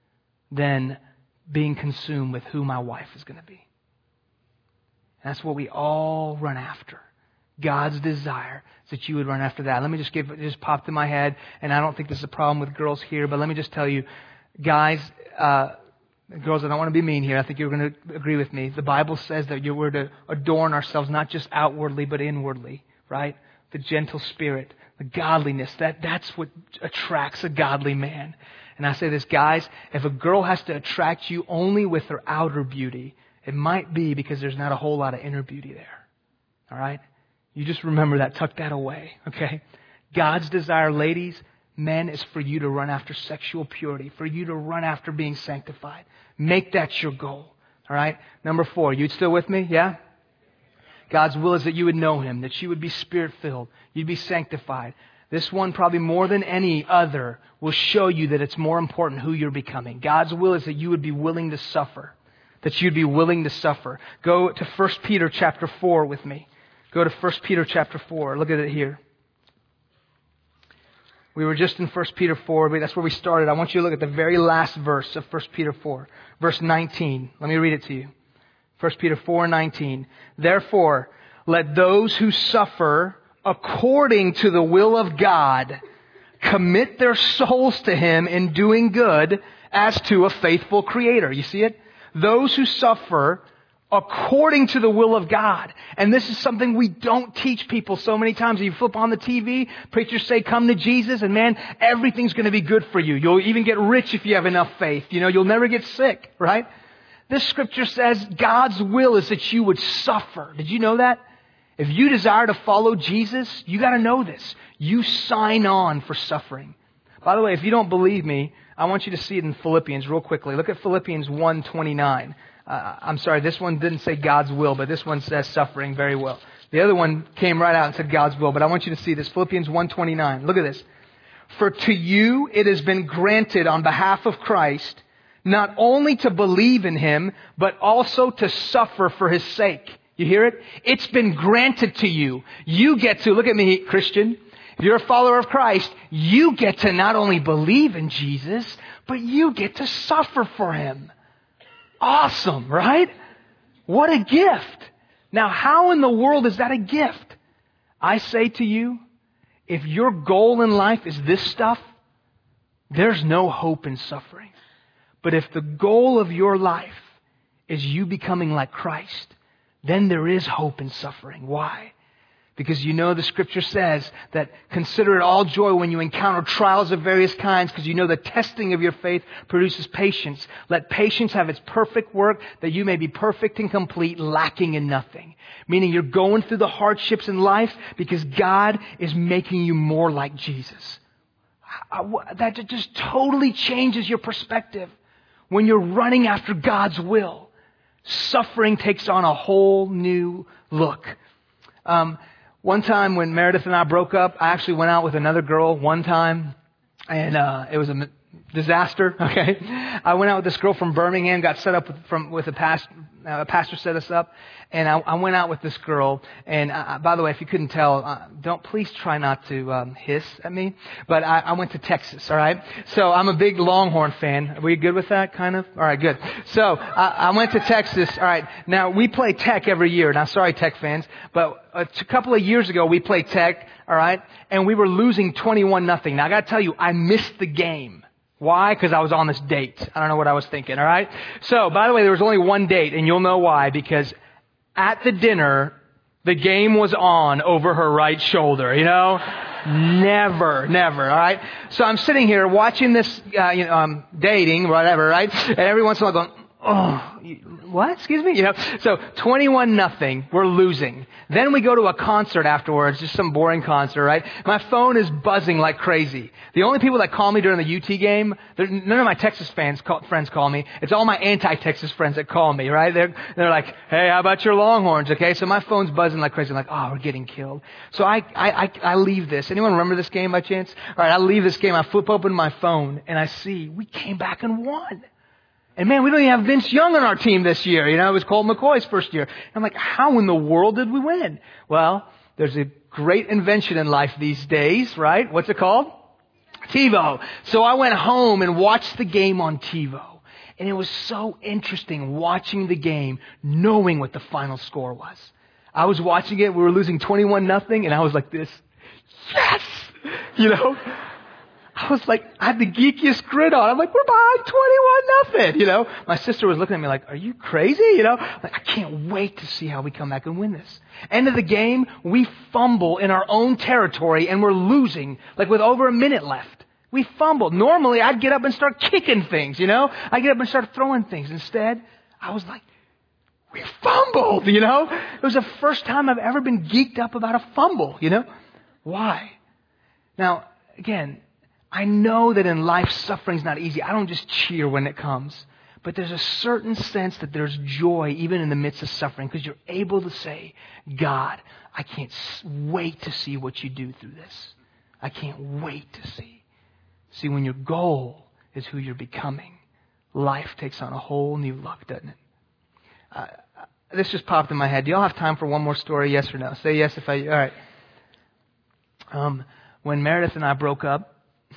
than being consumed with who my wife is going to be. That's what we all run after. God's desire is that you would run after that. Let me just give it just popped in my head, and I don't think this is a problem with girls here, but let me just tell you, guys, uh, girls, I don't want to be mean here. I think you're going to agree with me. The Bible says that we're to adorn ourselves not just outwardly but inwardly, right? The gentle spirit, the godliness, that, that's what attracts a godly man. And I say this, guys, if a girl has to attract you only with her outer beauty, it might be because there's not a whole lot of inner beauty there. All right? You just remember that. Tuck that away, okay? God's desire, ladies, men, is for you to run after sexual purity, for you to run after being sanctified. Make that your goal. All right? Number four, you still with me? Yeah? God's will is that you would know Him, that you would be Spirit-filled, you'd be sanctified. This one, probably more than any other, will show you that it's more important who you're becoming. God's will is that you would be willing to suffer, that you'd be willing to suffer. Go to First Peter chapter four with me. Go to First Peter chapter four. Look at it here. We were just in First Peter four, but that's where we started. I want you to look at the very last verse of First Peter four, verse nineteen. Let me read it to you. First Peter four nineteen. Therefore, let those who suffer according to the will of God commit their souls to Him in doing good as to a faithful Creator. You see it? Those who suffer according to the will of God. And this is something we don't teach people so many times. You flip on the T V, preachers say, come to Jesus, and man, everything's going to be good for you. You'll even get rich if you have enough faith. You know, you'll never get sick, right? This scripture says God's will is that you would suffer. Did you know that? If you desire to follow Jesus, you got to know this. You sign on for suffering. By the way, if you don't believe me, I want you to see it in Philippians real quickly. Look at Philippians one twenty-nine. Uh, I'm sorry, this one didn't say God's will, but this one says suffering very well. The other one came right out and said God's will, but I want you to see this. Philippians one twenty-nine. Look at this. For to you it has been granted on behalf of Christ, not only to believe in Him, but also to suffer for His sake. You hear it? It's been granted to you. You get to, look at me, Christian. If you're a follower of Christ, you get to not only believe in Jesus, but you get to suffer for Him. Awesome, right? What a gift. Now, how in the world is that a gift? I say to you, if your goal in life is this stuff, there's no hope in suffering. But if the goal of your life is you becoming like Christ, then there is hope in suffering. Why? Because you know the scripture says that consider it all joy when you encounter trials of various kinds, because you know the testing of your faith produces patience. Let patience have its perfect work, that you may be perfect and complete, lacking in nothing. Meaning you're going through the hardships in life because God is making you more like Jesus. That just totally changes your perspective. When you're running after God's will, suffering takes on a whole new look. Um, One time when Meredith and I broke up, I actually went out with another girl one time, and uh, it was a disaster. Okay, I went out with this girl from Birmingham, got set up with, from with a pastor. Uh, a pastor set us up, and I, I went out with this girl. And uh, by the way, if you couldn't tell, uh, don't please try not to um, hiss at me. But I, I went to Texas. All right, so I'm a big Longhorn fan. Are we good with that? Kind of. All right, good. So I, I went to Texas. All right, now we play Tech every year. Now, sorry, Tech fans, but a couple of years ago we played Tech. All right, and we were losing twenty-one nothing. Now I got to tell you, I missed the game. Why? Because I was on this date. I don't know what I was thinking, all right? So, by the way, there was only one date, and you'll know why. Because at the dinner, the game was on over her right shoulder, you know? Never, never, all right? So I'm sitting here watching this, uh, you know, um, dating, whatever, right? And every once in a while going, oh, what? Excuse me? You know, so twenty-one nothing, we're losing. Then we go to a concert afterwards, just some boring concert, right? My phone is buzzing like crazy. The only people that call me during the U T game, none of my Texas fans call, friends call me. It's all my anti-Texas friends that call me, right? They're, they're like, hey, how about your Longhorns? Okay, so my phone's buzzing like crazy. I'm like, oh, we're getting killed. So I, I, I, I leave this. Anyone remember this game by chance? All right, I leave this game. I flip open my phone and I see we came back and won. And man, we don't even have Vince Young on our team this year. You know, it was Colt McCoy's first year. And I'm like, how in the world did we win? Well, there's a great invention in life these days, right? What's it called? TiVo. So I went home and watched the game on TiVo. And it was so interesting watching the game, knowing what the final score was. I was watching it. We were losing twenty-one nothing. And I was like this, yes! You know? I was like, I had the geekiest grin on. I'm like, we're behind twenty-one nothing. You know, my sister was looking at me like, are you crazy? You know, like, I can't wait to see how we come back and win this. End of the game, we fumble in our own territory and we're losing, like with over a minute left. We fumbled. Normally, I'd get up and start kicking things, you know. I'd get up and start throwing things. Instead, I was like, we fumbled, you know. It was the first time I've ever been geeked up about a fumble, you know. Why? Now, again, I know that in life, suffering's not easy. I don't just cheer when it comes. But there's a certain sense that there's joy even in the midst of suffering, because you're able to say, God, I can't wait to see what you do through this. I can't wait to see. See, when your goal is who you're becoming, life takes on a whole new look, doesn't it? Uh, this just popped in my head. Do y'all have time for one more story, yes or no? Say yes if I... All right. Um, when Meredith and I broke up,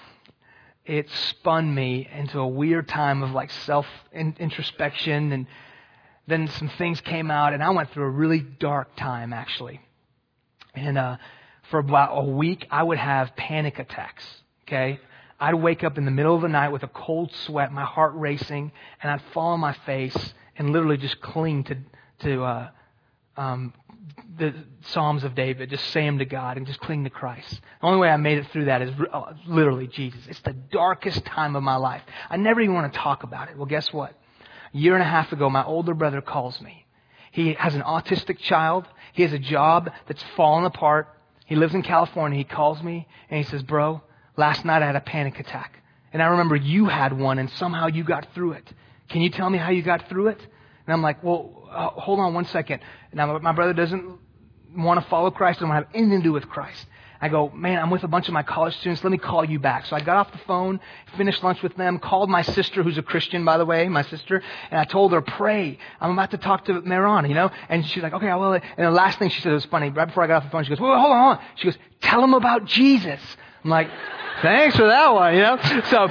it spun me into a weird time of like self-introspection, and then some things came out, and I went through a really dark time, actually. And uh, for about a week, I would have panic attacks, okay? I'd wake up in the middle of the night with a cold sweat, my heart racing, and I'd fall on my face and literally just cling to, to uh, um, the Psalms of David, just say them to God and just cling to Christ. The only way I made it through that is uh, literally Jesus. It's the darkest time of my life. I never even want to talk about it. Well, guess what? A year and a half ago, my older brother calls me. He has an autistic child. He has a job that's fallen apart. He lives in California. He calls me and he says, bro, last night I had a panic attack. And I remember you had one and somehow you got through it. Can you tell me how you got through it? And I'm like, well, uh, hold on one second. Now, my brother doesn't want to follow Christ. Doesn't have anything to do with Christ. I go, man, I'm with a bunch of my college students. Let me call you back. So I got off the phone, finished lunch with them, called my sister, who's a Christian, by the way, my sister, and I told her, pray. I'm about to talk to Meron, you know? And she's like, okay, I will. And the last thing she said was funny. Right before I got off the phone, she goes, well, hold on, hold on. She goes, tell him about Jesus. I'm like, thanks for that one, you know? So,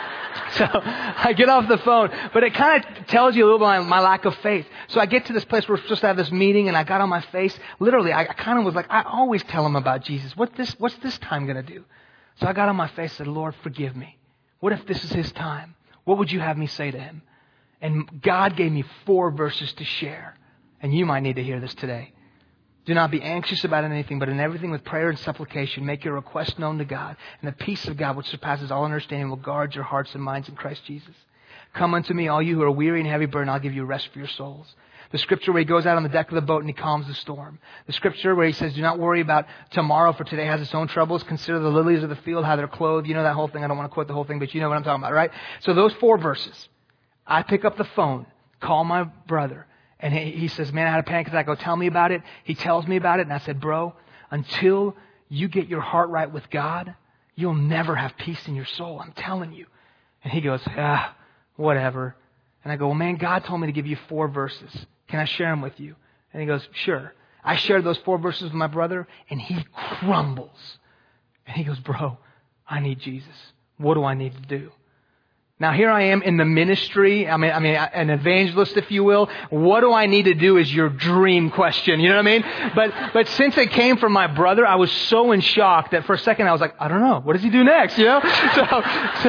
so I get off the phone, but it kind of tells you a little bit my, my lack of faith. So I get to this place where we're supposed to have this meeting, and I got on my face. Literally, I, I kind of was like, I always tell him about Jesus. What this, what's this time going to do? So I got on my face and said, Lord, forgive me. What if this is his time? What would you have me say to him? And God gave me four verses to share. And you might need to hear this today. Do not be anxious about anything, but in everything with prayer and supplication, make your request known to God. And the peace of God, which surpasses all understanding, will guard your hearts and minds in Christ Jesus. Come unto me, all you who are weary and heavy burden, I'll give you rest for your souls. The scripture where he goes out on the deck of the boat and he calms the storm. The scripture where he says, do not worry about tomorrow, for today has its own troubles. Consider the lilies of the field, how they're clothed. You know that whole thing. I don't want to quote the whole thing, but you know what I'm talking about, right? So those four verses. I pick up the phone, call my brother. And he, he says, man, I had a panic attack. I go, tell me about it. He tells me about it. And I said, bro, until you get your heart right with God, you'll never have peace in your soul. I'm telling you. And he goes, ah, whatever. And I go, well, man, God told me to give you four verses. Can I share them with you? And he goes, sure. I shared those four verses with my brother, and he crumbles. And he goes, bro, I need Jesus. What do I need to do? Now here I am in the ministry. I mean, I mean, an evangelist, if you will. What do I need to do is your dream question. You know what I mean? But, but since it came from my brother, I was so in shock that for a second I was like, I don't know. What does he do next? You know? So, so,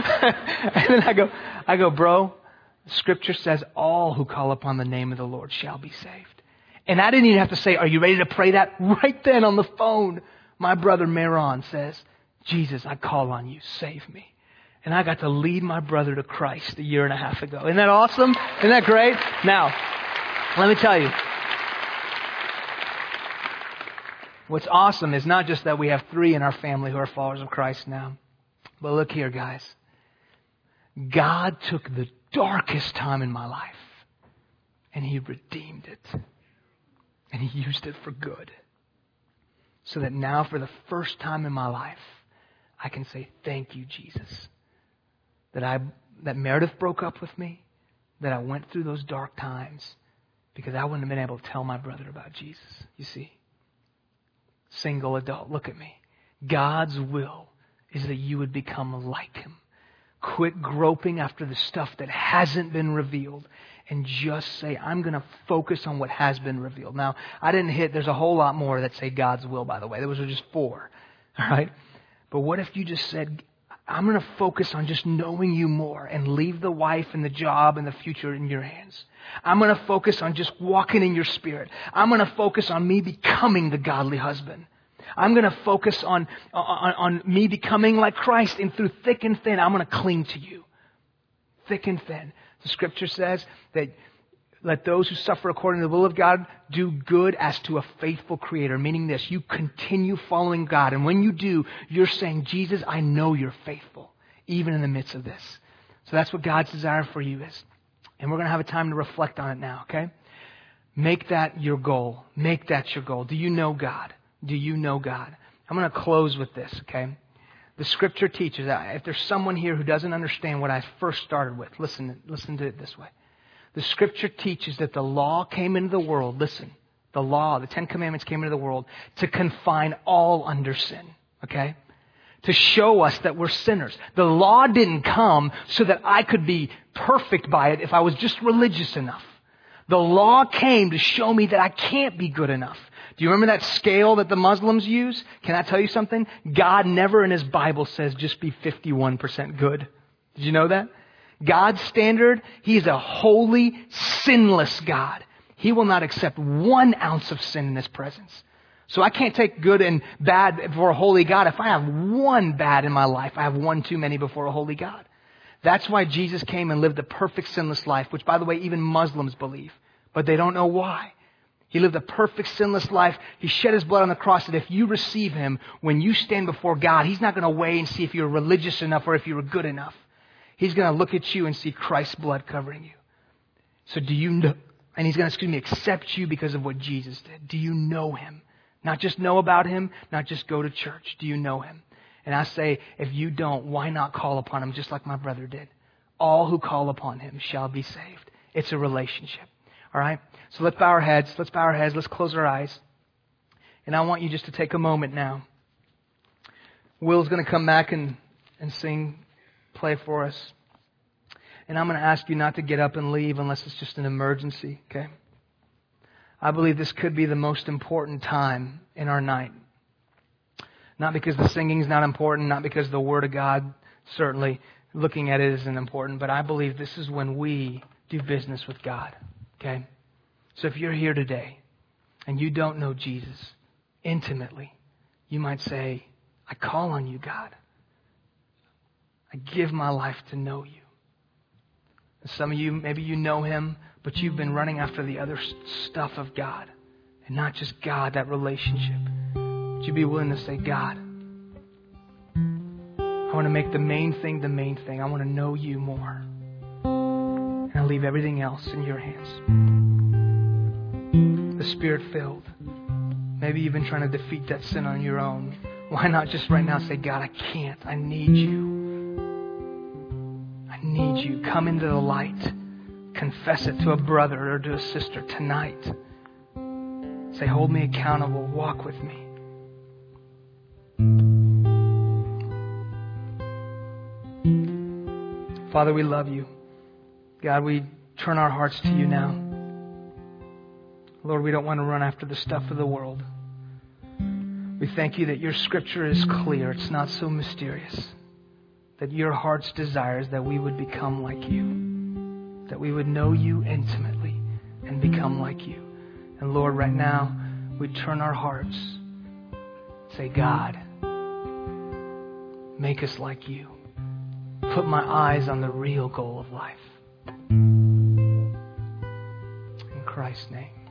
and then I go, I go, bro, Scripture says all who call upon the name of the Lord shall be saved. And I didn't even have to say, are you ready to pray that? Right then on the phone, my brother Meron says, Jesus, I call on you. Save me. And I got to lead my brother to Christ a year and a half ago. Isn't that awesome? Isn't that great? Now, let me tell you. What's awesome is not just that we have three in our family who are followers of Christ now. But look here, guys. God took the darkest time in my life and He redeemed it. And He used it for good. So that now for the first time in my life, I can say, thank you, Jesus. That I that Meredith broke up with me, that I went through those dark times because I wouldn't have been able to tell my brother about Jesus. You see? Single adult, look at me. God's will is that you would become like Him. Quit groping after the stuff that hasn't been revealed and just say, I'm going to focus on what has been revealed. Now, I didn't hit, there's a whole lot more that say God's will, by the way. Those are just four. All right? But what if you just said, I'm going to focus on just knowing you more and leave the wife and the job and the future in your hands. I'm going to focus on just walking in your spirit. I'm going to focus on me becoming the godly husband. I'm going to focus on, on, on me becoming like Christ, and through thick and thin, I'm going to cling to you. Thick and thin. The scripture says that let those who suffer according to the will of God do good as to a faithful Creator. Meaning this, you continue following God. And when you do, you're saying, Jesus, I know you're faithful, even in the midst of this. So that's what God's desire for you is. And we're going to have a time to reflect on it now, okay? Make that your goal. Make that your goal. Do you know God? Do you know God? I'm going to close with this, okay? The scripture teaches that if there's someone here who doesn't understand what I first started with, listen, listen to it this way. The scripture teaches that the law came into the world. Listen, the law, the Ten Commandments came into the world to confine all under sin. Okay? To show us that we're sinners. The law didn't come so that I could be perfect by it if I was just religious enough. The law came to show me that I can't be good enough. Do you remember that scale that the Muslims use? Can I tell you something? God never in His Bible says just be fifty-one percent good. Did you know that? God's standard, He is a holy, sinless God. He will not accept one ounce of sin in His presence. So I can't take good and bad before a holy God. If I have one bad in my life, I have one too many before a holy God. That's why Jesus came and lived a perfect sinless life, which, by the way, even Muslims believe, but they don't know why. He lived a perfect sinless life. He shed his blood on the cross, and if you receive him, when you stand before God, he's not going to weigh and see if you're religious enough or if you were good enough. He's going to look at you and see Christ's blood covering you. So do you know? And he's going to, excuse me, accept you because of what Jesus did. Do you know him? Not just know about him, not just go to church. Do you know him? And I say, if you don't, why not call upon him just like my brother did? All who call upon him shall be saved. It's a relationship. All right? So let's bow our heads. Let's bow our heads. Let's close our eyes. And I want you just to take a moment now. Will's going to come back and, and sing, play for us. And I'm going to ask you not to get up and leave unless it's just an emergency, okay? I believe this could be the most important time in our night. Not because the singing's not important, not because the Word of God, certainly looking at it isn't important, but I believe this is when we do business with God, okay? So if you're here today and you don't know Jesus intimately, you might say, I call on you, God. I give my life to know you. And some of you, maybe you know him, but you've been running after the other stuff of God and not just God, that relationship. Would you be willing to say, God, I want to make the main thing the main thing. I want to know you more. And I'll leave everything else in your hands. The Spirit-filled. Maybe you've been trying to defeat that sin on your own. Why not just right now say, God, I can't. I need you. I need you. Come into the light. Confess it to a brother or to a sister tonight. Say, hold me accountable. Walk with me. Father, we love you. God, we turn our hearts to you now. Lord, we don't want to run after the stuff of the world. We thank you that your scripture is clear. It's not so mysterious. That your heart's desire is that we would become like you. That we would know you intimately and become like you. And Lord, right now, we turn our hearts. Say, God, make us like you. Put my eyes on the real goal of life. In Christ's name.